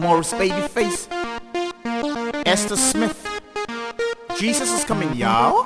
Morris Babyface, Esther Smith. Jesus is coming, y'all.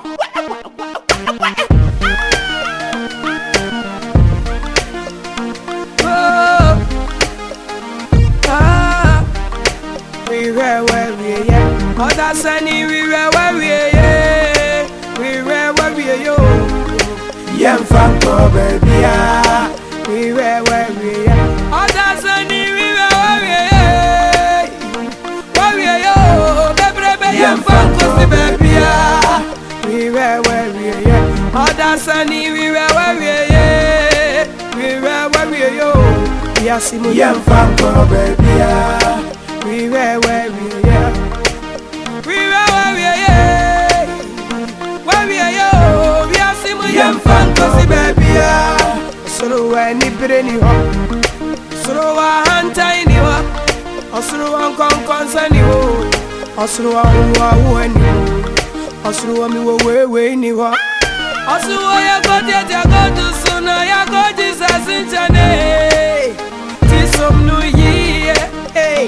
We were where we are. Mother Sunny, we were where we are. We were where we are. Young Franco, baby. We were where we are. Mother Sunny, we were where we are. Where we are, baby. Young Franco, baby. We were where we are. Mother Sunny, we were where we are. We were where we are. We are Simon. Young Franco, baby. We were where we are. We were where we are. Where we are, we are Simon. Young Franco, baby. Soro any brainy hop. Soro a hanta ni wa. Osoro an konkonsa ni wo. Osoro a wo ni wo. Osoro mi wo we ni wa. Osoro ya go to suna ya go Jesus in chane. Ti som no ye. Hey.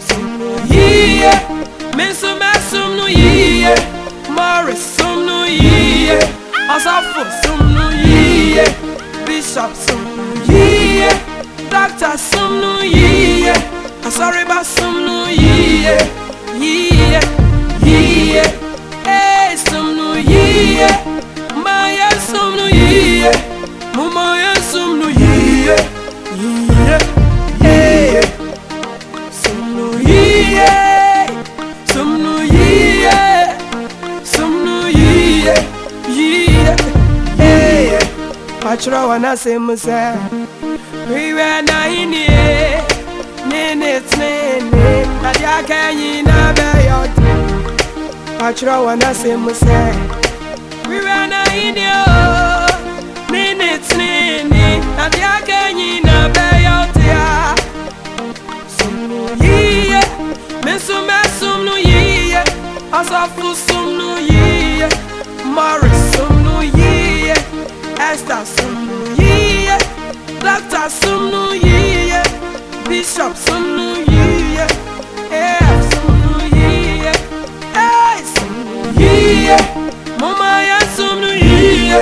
Mesum no ye, Morris sum no ye, Asafo sum no ye, Bishop sum no ye, Doctor sum no ye, Asariba sum no ye, hey sum no ye, Maya sum no ye, Mumaya sum no ye, hey sum no ye. Pachra wana se musa. We were na inie. Nene tnene. Nadia kanyi na beyot. Pachra wana se musa. We were na inie. Nene tnene. Nadia kanyi na beyot ya. Sumnu yiye. Mesum no yiye. Asafu sumnu yiye. Morris sumnu yiye. Esther sumnu yiye, Doctor sumnu yiye, Bishop sumnu yiye, sumnu yiye, sumnu yiye, Mama ya sumnu yiye,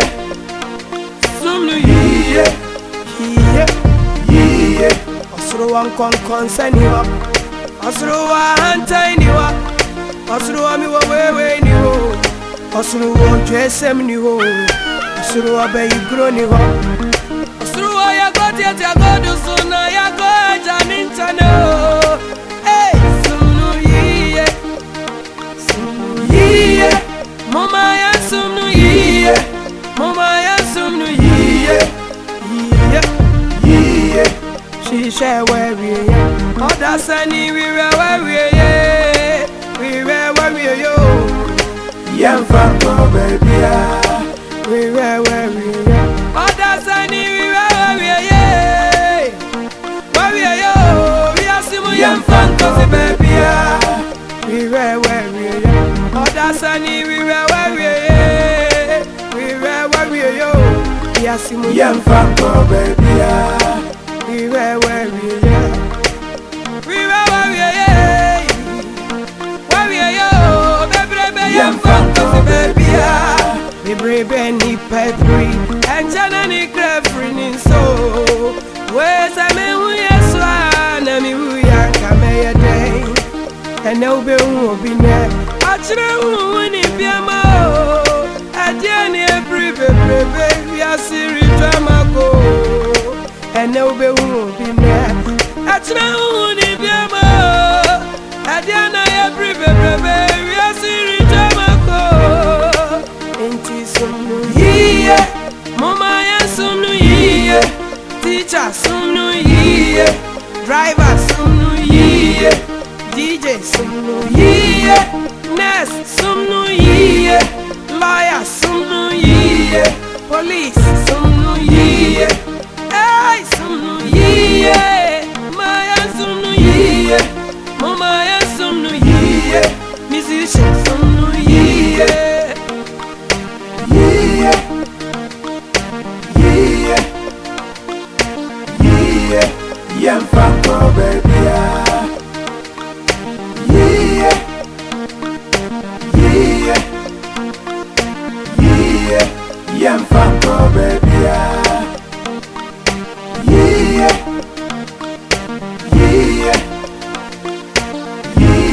Osoro wan konkonsa ni wa, Osoro wa hanta ni wa, Osoro wa mi wa wewe ni wo, Osoro wa dresem ni wo. Osuru abe igro ni ho. Osuru ya go do suna ya go jamin chano. Hey, sumnu yiye, mama ya sumnu yiye, mama ya sumnu yiye. She share where we are. Oda sani we were where we are. We were where we are. Young Franco, baby. We were where we are. Mother Sunny, we were where we are. Where we are, we are Simon Young Franco, baby. We were where we are. Mother Sunny, we were where we are. We were where we are. We are Simon Young Franco, baby. We were where we are. We were where we are. Where we are, baby. Young Franco, baby. We brave any peppery and Janani crafting so. Where's I mean, we are swan, and we are coming a day. And no bill will be there. I don't win it, Piamo. At Jenny, every baby, we are serious drama go. And no bill will be there. I don't win it, Piamo. At Jenny, every baby, we are serious drama go. Sumnu yiye, mama ya sumnu yiye, teacher sumnu yiye, driver sumnu yiye, DJ sumnu yiye, nurse sumnu yiye, lawyer sumnu yiye, police sumnu yiye, hey sumnu yiye, maya sumnu yiye, mama ya sumnu yiye, musician sumnu yiye. Young Franco, baby.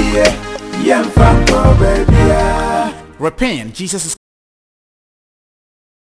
baby, yeah, yem fanko baby, yeah. Repent, Jesus is